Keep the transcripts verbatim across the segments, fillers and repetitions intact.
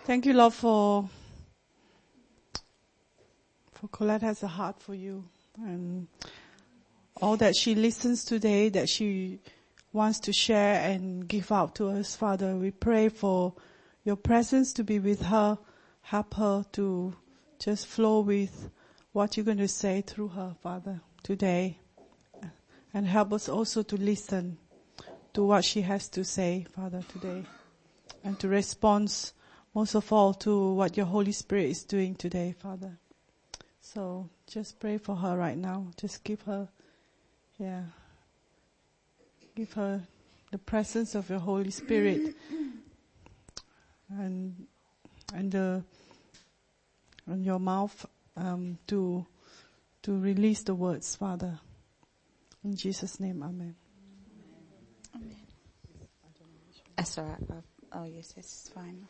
Thank you, Lord, for for Colette has a heart for you, and all that she listens today, that she wants to share and give out to us, Father. We pray for your presence to be with her, help her to just flow with what you're going to say through her, Father, today, and help us also to listen to what she has to say, Father, today, and to respond most of all to what your Holy Spirit is doing today, Father. So just pray for her right now. Just give her, yeah, give her the presence of your Holy Spirit and and the and your mouth um, to to release the words, Father. In Jesus' name, Amen. Amen. That's all right. Oh, oh yes, it's fine.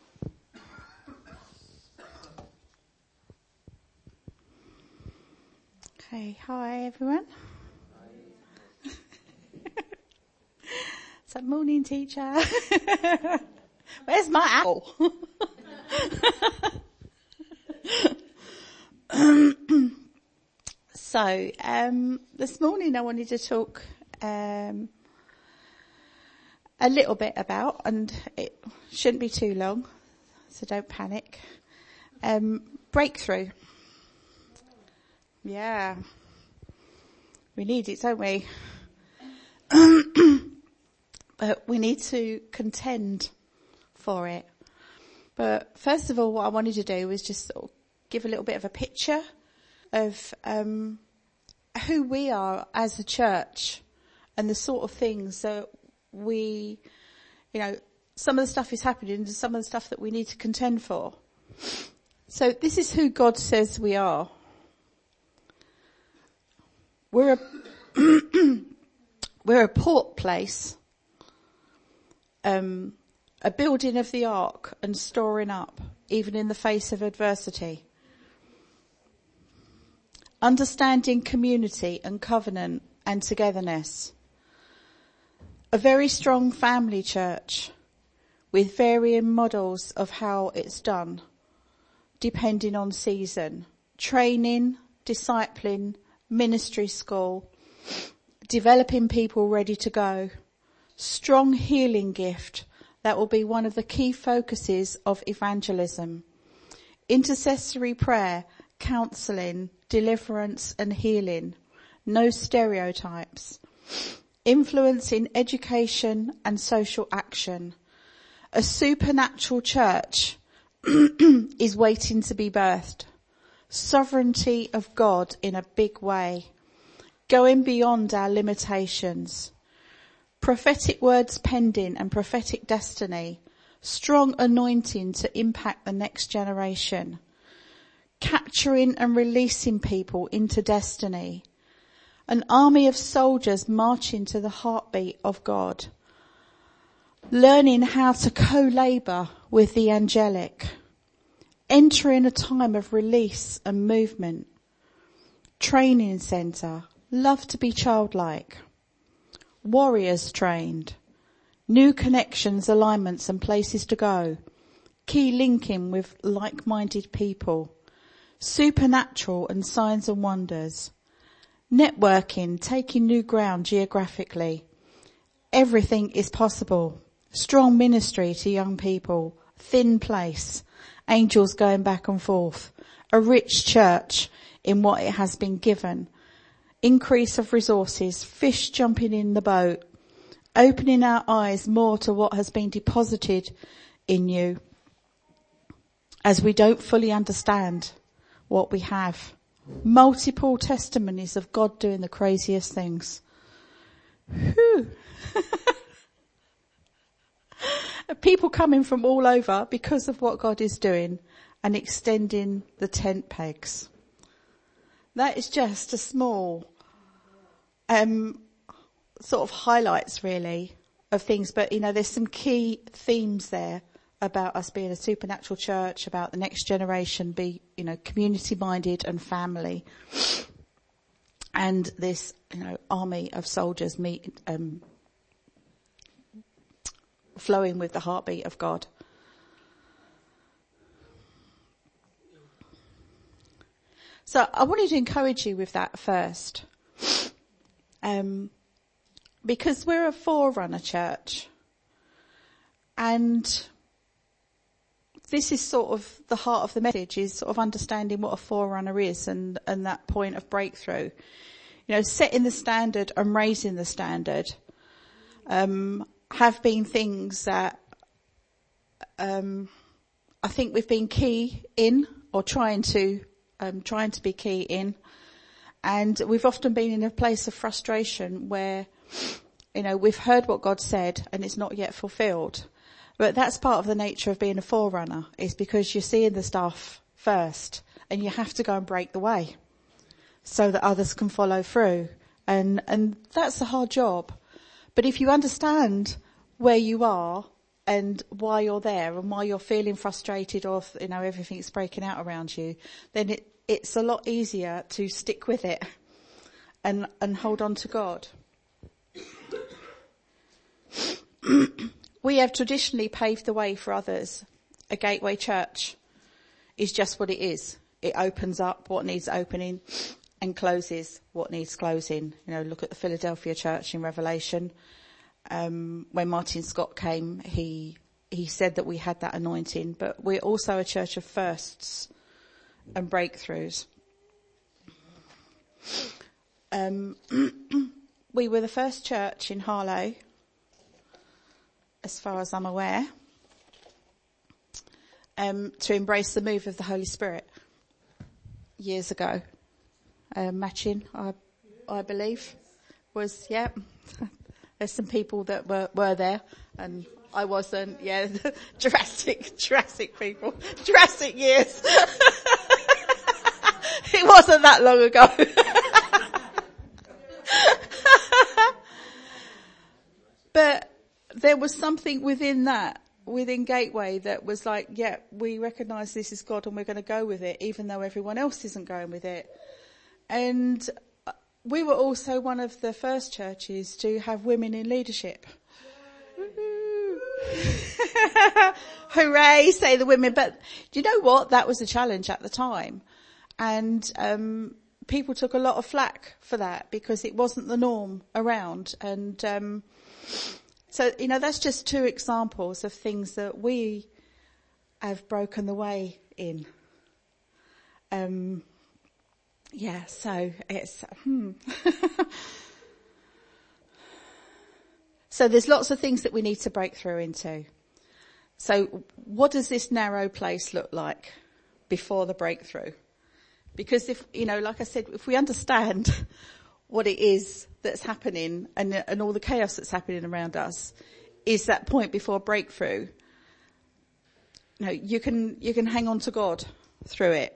Okay, hi everyone. Hi. So morning, teacher. Where's my apple? So um, this morning I wanted to talk um, a little bit about, and it shouldn't be too long, so don't panic. Um, breakthrough. Yeah, we need it, don't we? But we need to contend for it. But first of all, what I wanted to do was just sort of give a little bit of a picture of um, who we are as a church and the sort of things that we, you know, some of the stuff is happening and some of the stuff that we need to contend for. So this is who God says we are. We're a we're a port place, um, a building of the ark and storing up, even in the face of adversity. Understanding community and covenant and togetherness. A very strong family church with varying models of how it's done, depending on season. Training, discipling, ministry school, developing people ready to go, strong healing gift that will be one of the key focuses of evangelism, intercessory prayer, counselling, deliverance and healing, no stereotypes, influence in education and social action. A supernatural church is waiting to be birthed. Sovereignty of God in a big way, going beyond our limitations. Prophetic words pending and prophetic destiny, strong anointing to impact the next generation. Capturing and releasing people into destiny. An army of soldiers marching to the heartbeat of God. Learning how to co-labour with the angelic. Entering a time of release and movement. Training centre. Love to be childlike. Warriors trained. New connections, alignments and places to go. Key linking with like-minded people. Supernatural and signs and wonders. Networking, taking new ground geographically. Everything is possible. Strong ministry to young people. Thin place. Angels going back and forth. A rich church in what it has been given. Increase of resources. Fish jumping in the boat. Opening our eyes more to what has been deposited in you. As we don't fully understand what we have. Multiple testimonies of God doing the craziest things. Whew. People coming from all over because of what God is doing and extending the tent pegs. That is just a small um, sort of highlights really of things. But, you know, there's some key themes there about us being a supernatural church, about the next generation be, you know, community minded and family. And this, you know, army of soldiers meet, um, flowing with the heartbeat of God. So I wanted to encourage you with that first. Um, because we're a forerunner church. And this is sort of the heart of the message, is sort of understanding what a forerunner is and, and that point of breakthrough. You know, setting the standard and raising the standard um, have been things that um, I think we've been key in, or trying to um, trying to be key in, and we've often been in a place of frustration where, you know, we've heard what God said and it's not yet fulfilled. But that's part of the nature of being a forerunner, is because you're seeing the stuff first and you have to go and break the way so that others can follow through. And, and that's a hard job. But if you understand where you are and why you're there and why you're feeling frustrated, or, you know, everything's breaking out around you, then it, it's a lot easier to stick with it and, and hold on to God. We have traditionally paved the way for others. A Gateway Church is just what it is. It opens up what needs opening and closes what needs closing. You know, look at the Philadelphia Church in Revelation. Um, when Martin Scott came, he he said that we had that anointing, but we're also a church of firsts and breakthroughs. Um, we were the first church in Harlow, as far as I'm aware, um, to embrace the move of the Holy Spirit years ago. Uh, Matching, I, I believe, was, yeah. There's some people that were, were there, and I wasn't. Yeah, Jurassic, Jurassic people, Jurassic years. It wasn't that long ago. But there was something within that, within Gateway, that was like, yeah, we recognise this is God and we're going to go with it, even though everyone else isn't going with it. And we were also one of the first churches to have women in leadership. Hooray, say the women. But do you know what? That was a challenge at the time. And um people took a lot of flack for that because it wasn't the norm around. And um so, you know, that's just two examples of things that we have broken the way in. Um Yeah, so it's, hmm. So there's lots of things that we need to break through into. So what does this narrow place look like before the breakthrough? Because if, you know, like I said, if we understand what it is that's happening and, and all the chaos that's happening around us is that point before breakthrough, you know, you can, you can hang on to God through it.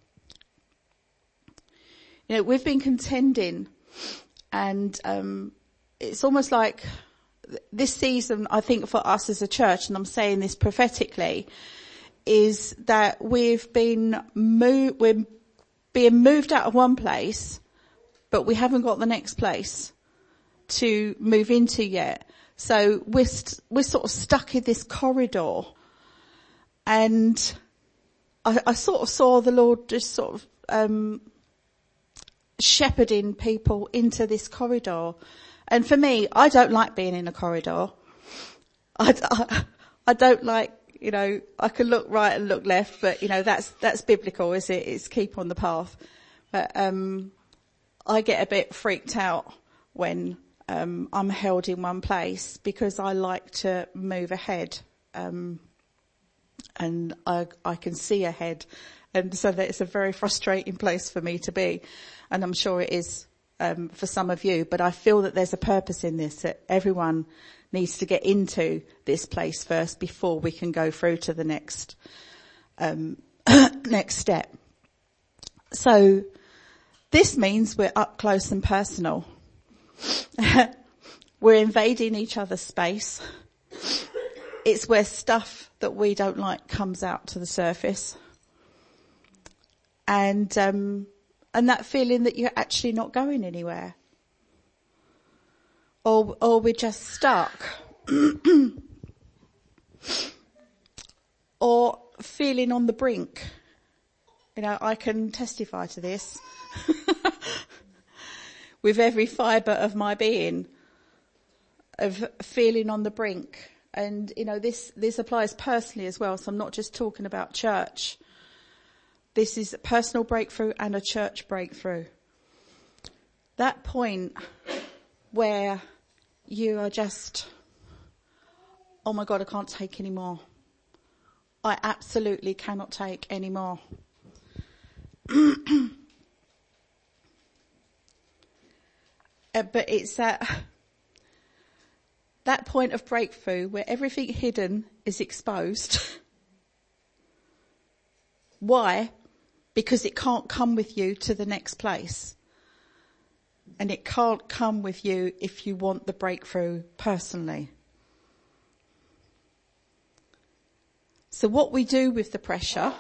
You know, we've been contending, and um, it's almost like this season, I think, for us as a church, and I'm saying this prophetically, is that we've been moved, we're being moved out of one place, but we haven't got the next place to move into yet. So we're st- we're sort of stuck in this corridor, and I, I sort of saw the Lord just sort of um shepherding people into this corridor. And for me, I don't like being in a corridor. I, I, I don't like, you know, I can look right and look left, but, you know, that's, that's biblical, is it? It's keep on the path. But, um, I get a bit freaked out when, um, I'm held in one place because I like to move ahead. Um, and I, I can see ahead. And so that it's a very frustrating place for me to be. And I'm sure it is um, for some of you. But I feel that there's a purpose in this, that everyone needs to get into this place first before we can go through to the next um, next step. So this means we're up close and personal. We're invading each other's space. It's where stuff that we don't like comes out to the surface. And, um, and that feeling that you're actually not going anywhere. Or, or we're just stuck. Or feeling on the brink. You You know, I can testify to this with every fibre of my being, of feeling on the brink. And, you know, this, this applies personally as well. So I'm not just talking about church. This is a personal breakthrough and a church breakthrough. That point where you are just, oh my God, I can't take any more. I absolutely cannot take any more. uh, but it's that, that point of breakthrough where everything hidden is exposed. Why? Because it can't come with you to the next place. And it can't come with you if you want the breakthrough personally. So what we do with the pressure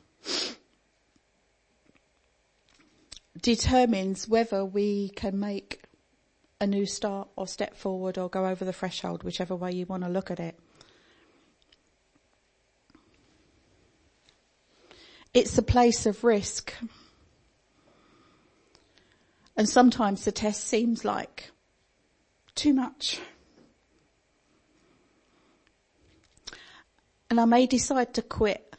determines whether we can make a new start or step forward or go over the threshold, whichever way you want to look at it. It's a place of risk. And sometimes the test seems like too much. And I may decide to quit,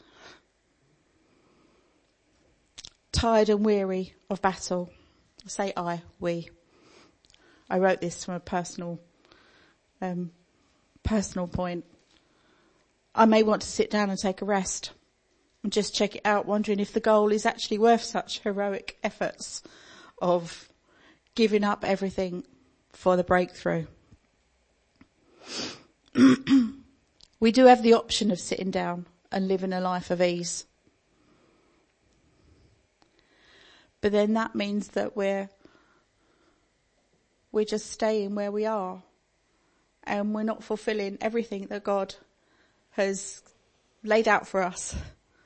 tired and weary of battle. I say I, we. I wrote this from a personal, um, personal point. I may want to sit down and take a rest and just check it out, wondering if the goal is actually worth such heroic efforts of giving up everything for the breakthrough. We do have the option of sitting down and living a life of ease. But then that means that we're we're just staying where we are, and we're not fulfilling everything that God has laid out for us.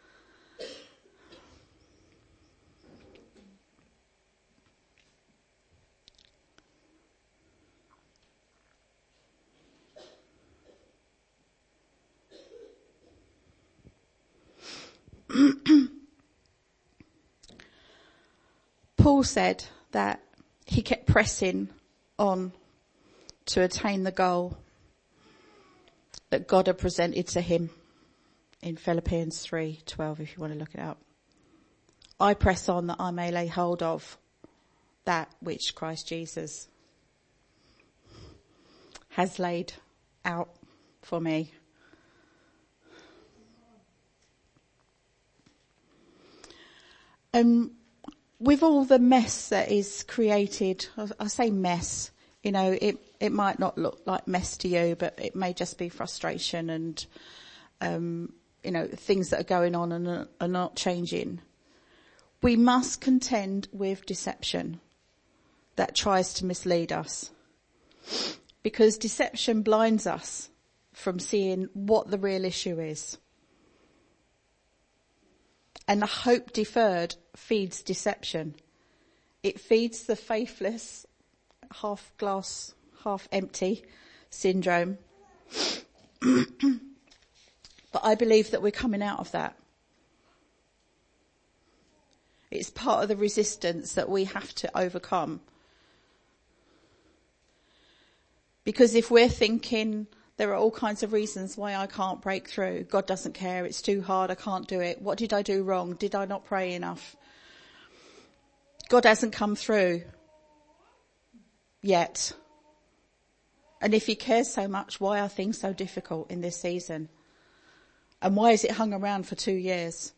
Paul said that he kept pressing on to attain the goal that God had presented to him in Philippians three twelve, if you want to look it up. I press on that I may lay hold of that which Christ Jesus has laid out for me. Um, with all the mess that is created, I say mess, you know, it, it might not look like mess to you, but it may just be frustration and, um, you know, things that are going on and are not changing. We must contend with deception that tries to mislead us, because deception blinds us from seeing what the real issue is. And the hope deferred feeds deception. It feeds the faithless, half glass, half empty syndrome. But I believe that we're coming out of that. It's part of the resistance that we have to overcome. Because if we're thinking there are all kinds of reasons why I can't break through, God doesn't care, it's too hard, I can't do it, what did I do wrong, did I not pray enough? God hasn't come through yet. And if he cares so much, why are things so difficult in this season? And why has it hung around for two years?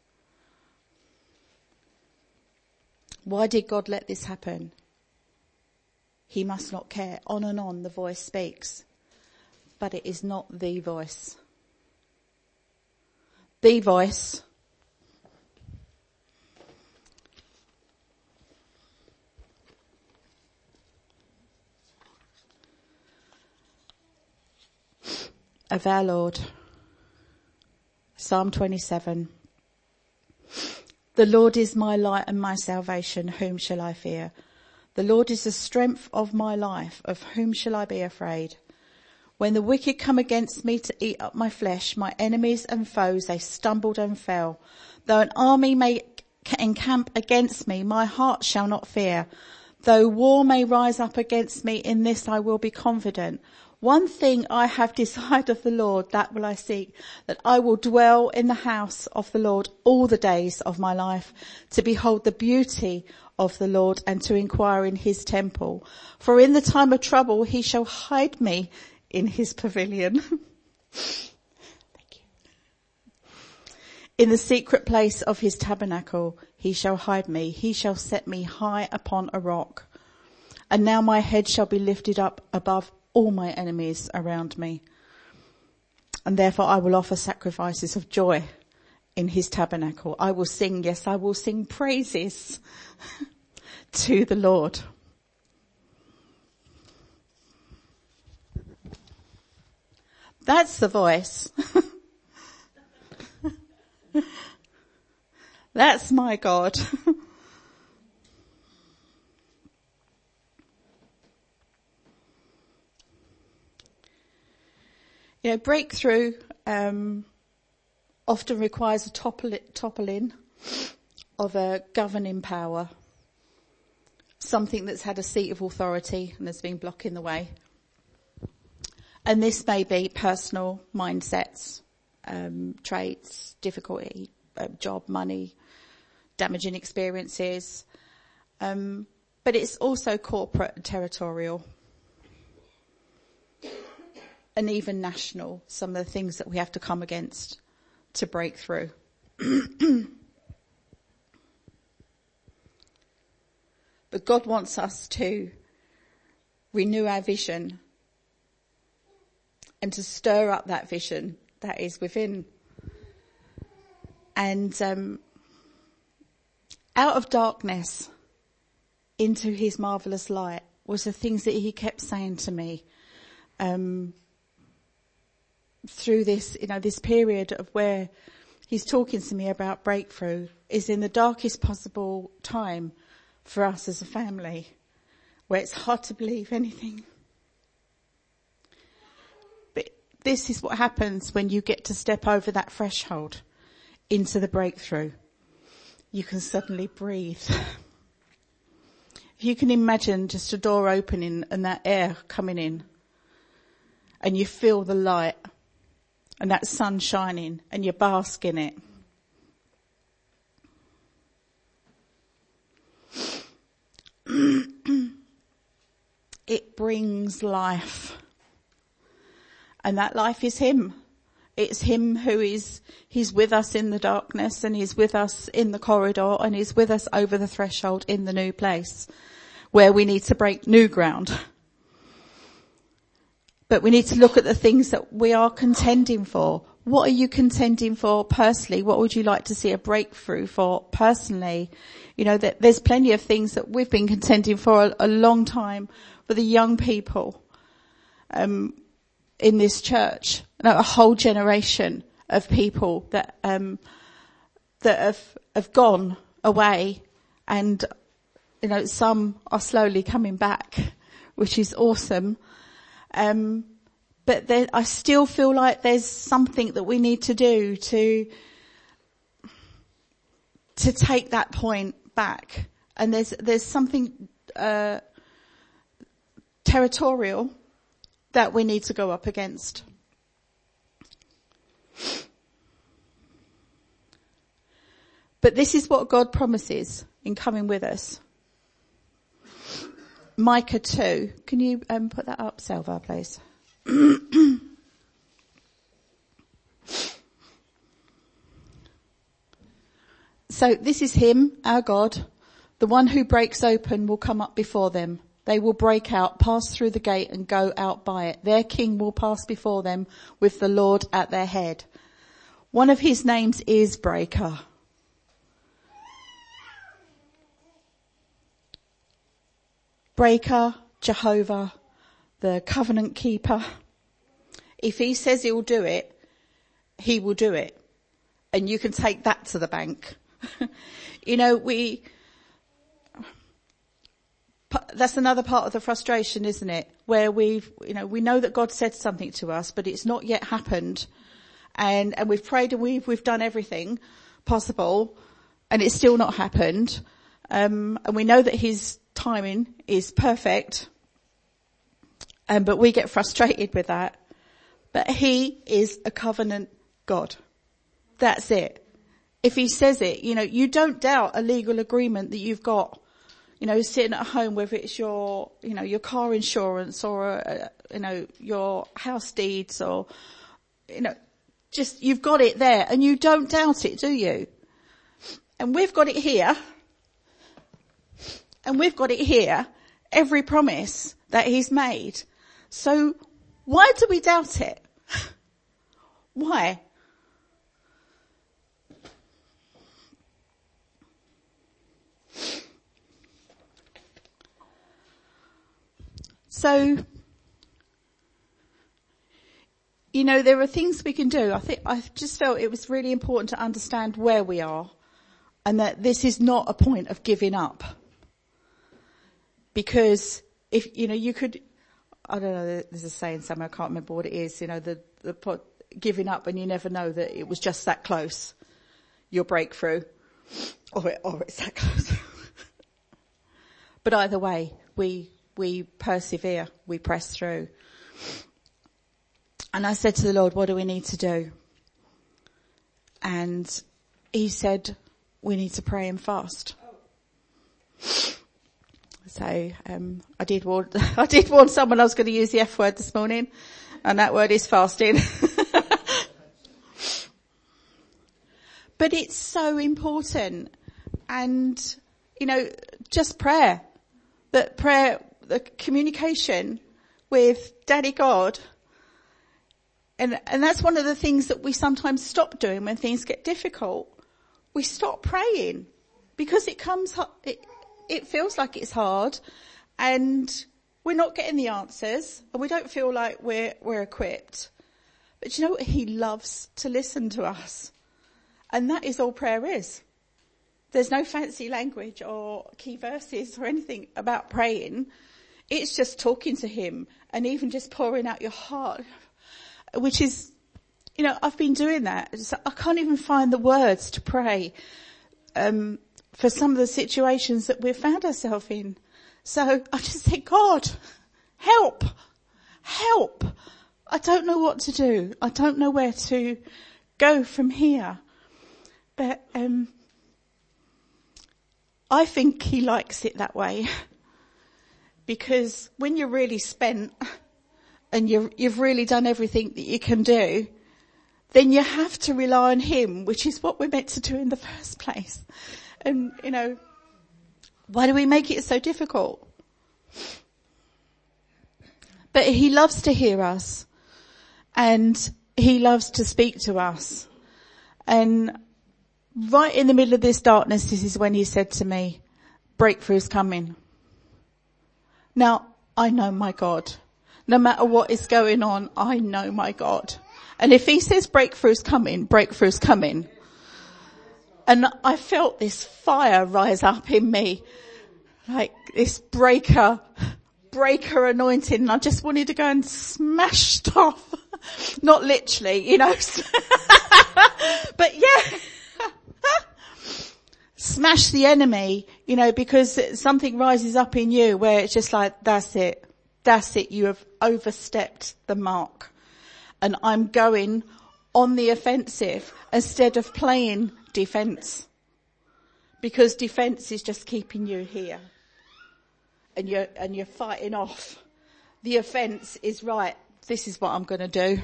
Why did God let this happen? He must not care. On and on the voice speaks. But it is not the voice. The voice of our Lord. Psalm twenty-seven. The Lord is my light and my salvation, whom shall I fear? The Lord is the strength of my life, of whom shall I be afraid? When the wicked come against me to eat up my flesh, my enemies and foes, they stumbled and fell. Though an army may encamp against me, my heart shall not fear. Though war may rise up against me, in this I will be confident. One thing I have desired of the Lord, that will I seek, that I will dwell in the house of the Lord all the days of my life, to behold the beauty of the Lord and to inquire in his temple. For in the time of trouble he shall hide me in his pavilion. Thank you. In the secret place of his tabernacle he shall hide me. He shall set me high upon a rock. And now my head shall be lifted up above all my enemies around me. And therefore I will offer sacrifices of joy in his tabernacle. I will sing, yes, I will sing praises to the Lord. That's the voice. That's my God. You know, breakthrough um, often requires a topple, toppling of a governing power, something that's had a seat of authority and has been blocking the way. And this may be personal mindsets, um, traits, difficulty, uh, job, money, damaging experiences, um, but it's also corporate and territorial. And even national, some of the things that we have to come against to break through. But God wants us to renew our vision and to stir up that vision that is within. And um, out of darkness into his marvellous light was the things that he kept saying to me. Um, through this, you know, this period of where he's talking to me about breakthrough is in the darkest possible time for us as a family, where it's hard to believe anything. But this is what happens when you get to step over that threshold into the breakthrough. You can suddenly breathe. If you can imagine just a door opening and that air coming in, and you feel the light, and that sun shining, and you bask in it. It brings life. And that life is him. It's him who is, he's with us in the darkness, and he's with us in the corridor, and he's with us over the threshold in the new place, where we need to break new ground. But we need to look at the things that we are contending for. What are you contending for personally? What would you like to see a breakthrough for personally? You know, that there's plenty of things that we've been contending for a, a long time for the young people um, in this church. You know, a whole generation of people that um, that have have gone away, and you know, some are slowly coming back, which is awesome. Um, but there, I still feel like there's something that we need to do to, to take that point back. And there's, there's something, uh, territorial that we need to go up against. But this is what God promises in coming with us. Micah two. Can you um, put that up, Selva, please? So this is him, our God. The one who breaks open will come up before them. They will break out, pass through the gate and go out by it. Their king will pass before them with the Lord at their head. One of his names is Breaker. Breaker, Jehovah, the covenant keeper. If he says he'll do it, he will do it. And you can take that to the bank. You know, we, that's another part of the frustration, isn't it? Where we've, you know, we know that God said something to us, but it's not yet happened. And, and we've prayed and we've, we've done everything possible. and it's still not happened. Um, and we know that his timing is perfect. Um, but we get frustrated with that. But he is a covenant God. That's it. If he says it, you know, you don't doubt a legal agreement that you've got, you know, sitting at home, whether it's your, you know, your car insurance or, uh, you know, your house deeds or, you know, just, you've got it there and you don't doubt it, do you? And we've got it here. And we've got it here. Every promise that he's made. So why do we doubt it? Why? So, you know, there are things we can do. I think I just felt it was really important to understand where we are and that this is not a point of giving up. Because if, you know, you could, I don't know, there's a saying somewhere, I can't remember what it is, you know, the, the pot, giving up and you never know that it was just that close, your breakthrough, or, it, or it's that close. But either way, we, we persevere, we press through. And I said to the Lord, what do we need to do? And he said, we need to pray and fast. So, um, I did warn, I did warn someone I was going to use the F word this morning, and that word is fasting. But it's so important. And, you know, just prayer, that prayer, the communication with Daddy God. And, and that's one of the things that we sometimes stop doing when things get difficult. We stop praying because it comes, it, it feels like it's hard and we're not getting the answers and we don't feel like we're, we're equipped. But you know what? He loves to listen to us. And that is all prayer is. There's no fancy language or key verses or anything about praying. It's just talking to him and even just pouring out your heart, which is, you know, I've been doing that. I can't even find the words to pray, um, for some of the situations that we've found ourselves in. So I just think, God, help, help. I don't know what to do. I don't know where to go from here. But, um, I think he likes it that way. Because when you're really spent and you're, you've really done everything that you can do, then you have to rely on him, which is what we're meant to do in the first place. And, you know, why do we make it so difficult? But he loves to hear us and he loves to speak to us. And right in the middle of this darkness, this is when he said to me, breakthrough's coming. Now, I know my God. No matter what is going on, I know my God. And if he says breakthrough's coming, breakthrough's coming. And I felt this fire rise up in me, like this breaker, breaker anointing. And I just wanted to go and smash stuff. Not literally, you know. But yeah. Smash the enemy, you know, because something rises up in you where it's just like, that's it. That's it. You have overstepped the mark. And I'm going on the offensive instead of playing defense. Because defense is just keeping you here. And you're, and you're fighting off. The offense is right. This is what I'm going to do.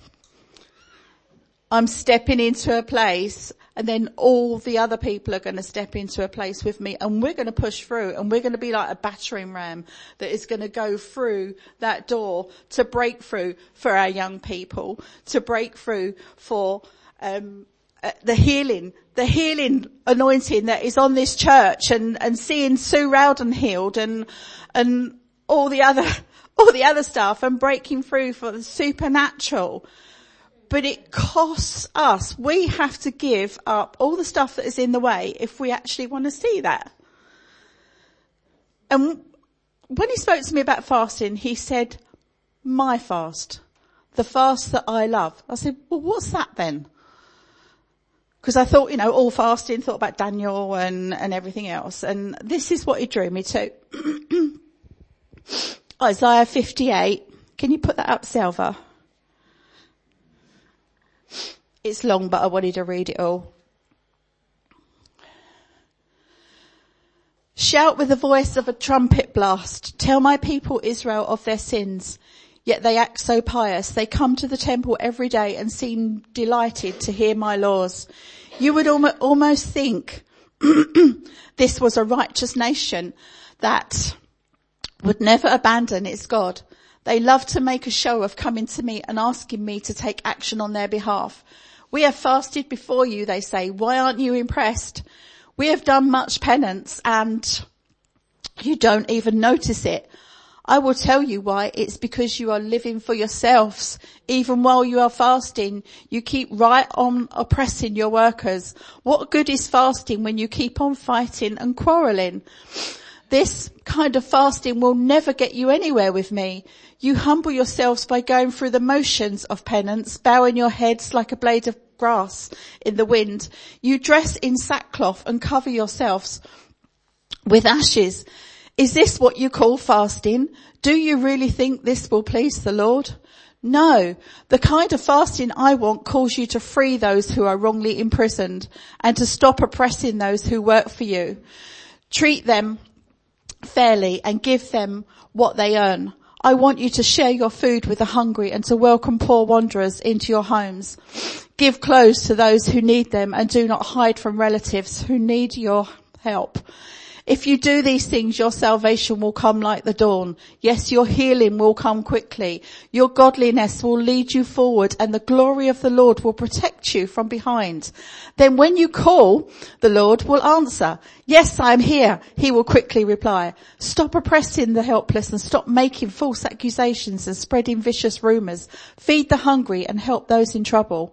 I'm stepping into a place and then all the other people are going to step into a place with me and we're going to push through and we're going to be like a battering ram that is going to go through that door to break through for our young people, to break through for um uh, the healing, the healing anointing that is on this church and, and seeing Sue Rowden healed and, and all the other, all the other stuff and breaking through for the supernatural. But it costs us. We have to give up all the stuff that is in the way if we actually want to see that. And when he spoke to me about fasting, he said, my fast, the fast that I love. I said, well, what's that then? Because I thought, you know, all fasting, thought about Daniel and, and everything else. And this is what it drew me to. Isaiah fifty-eight. Can you put that up, Selva? It's long, but I wanted to read it all. Shout with the voice of a trumpet blast. Tell my people Israel of their sins. Yet they act so pious. They come to the temple every day and seem delighted to hear my laws. You would almost think this was a righteous nation that would never abandon its God. They love to make a show of coming to me and asking me to take action on their behalf. We have fasted before you, they say. Why aren't you impressed? We have done much penance and you don't even notice it. I will tell you why. It's because you are living for yourselves. Even while you are fasting, you keep right on oppressing your workers. What good is fasting when you keep on fighting and quarreling? This kind of fasting will never get you anywhere with me. You humble yourselves by going through the motions of penance, bowing your heads like a blade of grass in the wind. You dress in sackcloth and cover yourselves with ashes. Is this what you call fasting? Do you really think this will please the Lord? No. The kind of fasting I want calls you to free those who are wrongly imprisoned and to stop oppressing those who work for you. Treat them fairly and give them what they earn. I want you to share your food with the hungry and to welcome poor wanderers into your homes. Give clothes to those who need them and do not hide from relatives who need your help. If you do these things, your salvation will come like the dawn. Yes, your healing will come quickly. Your godliness will lead you forward and the glory of the Lord will protect you from behind. Then when you call, the Lord will answer. Yes, I am here. He will quickly reply. Stop oppressing the helpless and stop making false accusations and spreading vicious rumors. Feed the hungry and help those in trouble.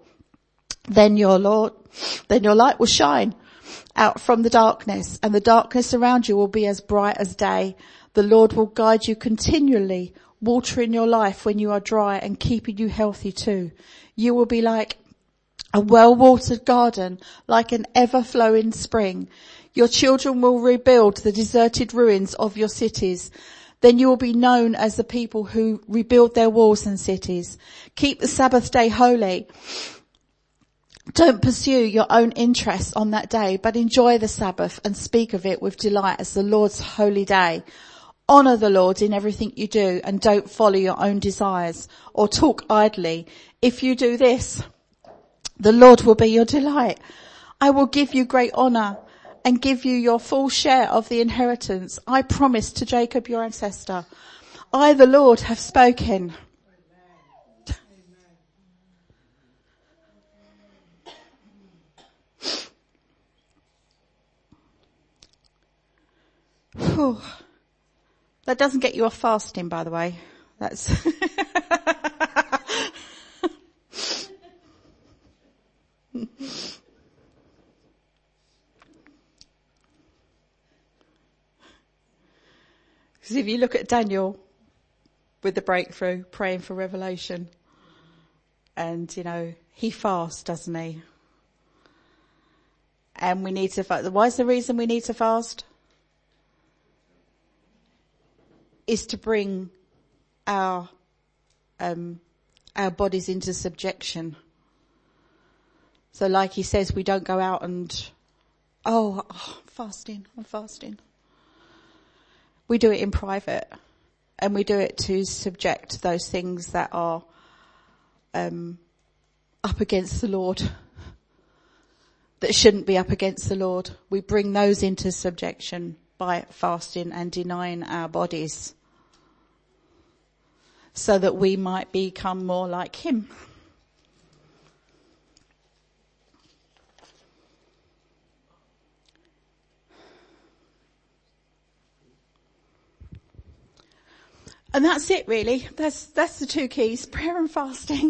Then your Lord, then your light will shine out from the darkness, and the darkness around you will be as bright as day. The Lord will guide you continually, watering your life when you are dry and keeping you healthy too. You will be like a well-watered garden, like an ever-flowing spring. Your children will rebuild the deserted ruins of your cities. Then you will be known as the people who rebuild their walls and cities. Keep the Sabbath day holy. Don't pursue your own interests on that day, but enjoy the Sabbath and speak of it with delight as the Lord's holy day. Honour the Lord in everything you do and don't follow your own desires or talk idly. If you do this, the Lord will be your delight. I will give you great honour and give you your full share of the inheritance I promised to Jacob your ancestor. I, the Lord, have spoken. Whew. That doesn't get you off fasting, by the way. That's because if you look at Daniel with the breakthrough, praying for revelation, and you know he fasts, doesn't he? And we need to fast. Why is the reason we need to fast? Is to bring our um, our bodies into subjection. So like he says, we don't go out and, oh, oh, fasting, I'm fasting. We do it in private, and we do it to subject those things that are um, up against the Lord, that shouldn't be up against the Lord. We bring those into subjection by fasting and denying our bodies so that we might become more like him. And that's it really. That's, that's the two keys, prayer and fasting.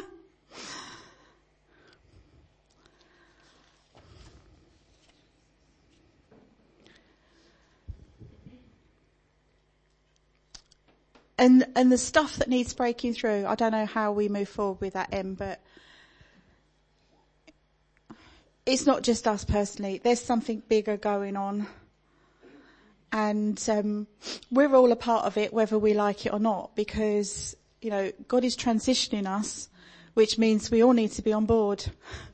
And, and the stuff that needs breaking through, I don't know how we move forward with that, Em, but it's not just us personally. There's something bigger going on. And um, we're all a part of it, whether we like it or not, because, you know, God is transitioning us, which means we all need to be on board.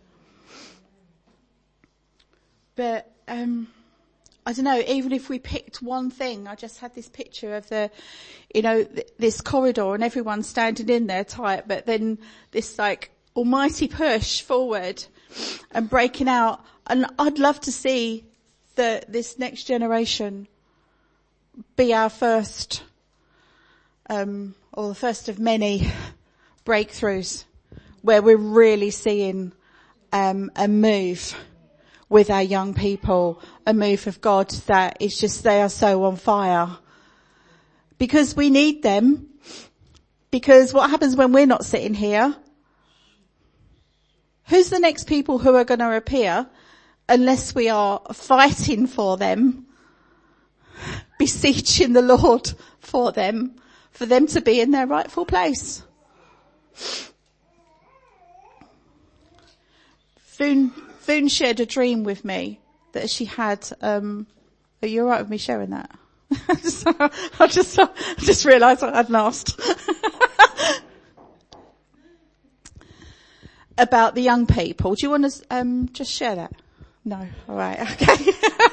But um, I don't know, even if we picked one thing, I just had this picture of the, you know, th- this corridor and everyone standing in there tight, but then this like almighty push forward and breaking out. And I'd love to see the, this next generation be our first, um, or the first of many breakthroughs where we're really seeing, um, a move with our young people, a move of God that it's just, they are so on fire. Because we need them. Because what happens when we're not sitting here? Who's the next people who are going to appear unless we are fighting for them, beseeching the Lord for them, for them to be in their rightful place? Foon, Foon shared a dream with me that she had, um, are you alright with me sharing that? I just, I just realised I hadn't asked. About the young people. Do you want to, um, just share that? No. Alright. Okay.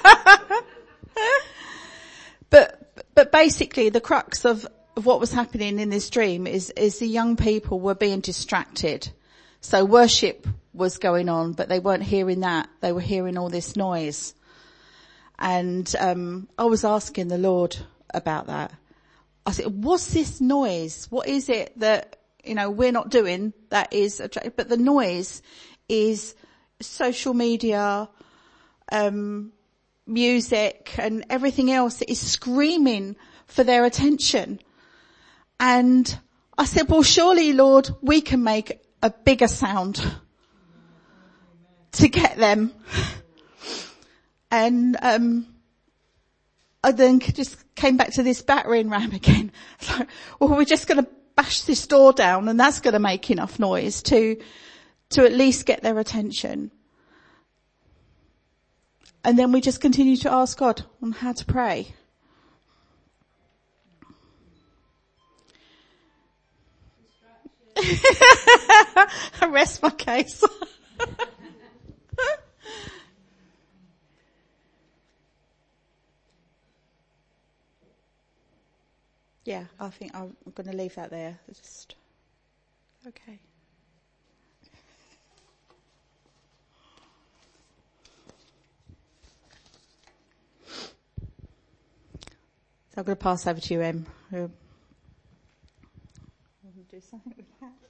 but, but basically the crux of, of what was happening in this dream is, is the young people were being distracted. So worship was going on, but they weren't hearing that. They were hearing all this noise. And um I was asking the Lord about that. I said, what's this noise? What is it that, you know, we're not doing that is attractive? But the noise is social media, um music and everything else that is screaming for their attention. And I said, well, surely, Lord, we can make a bigger sound to get them. And um I then just came back to this battering ram again. So, well, we're just going to bash this door down and that's going to make enough noise to to at least get their attention. And then we just continue to ask God on how to pray. I rest my case. Yeah, I think I'm going to leave that there. Just okay. So I'm going to pass over to you, Em. Who will do something with that.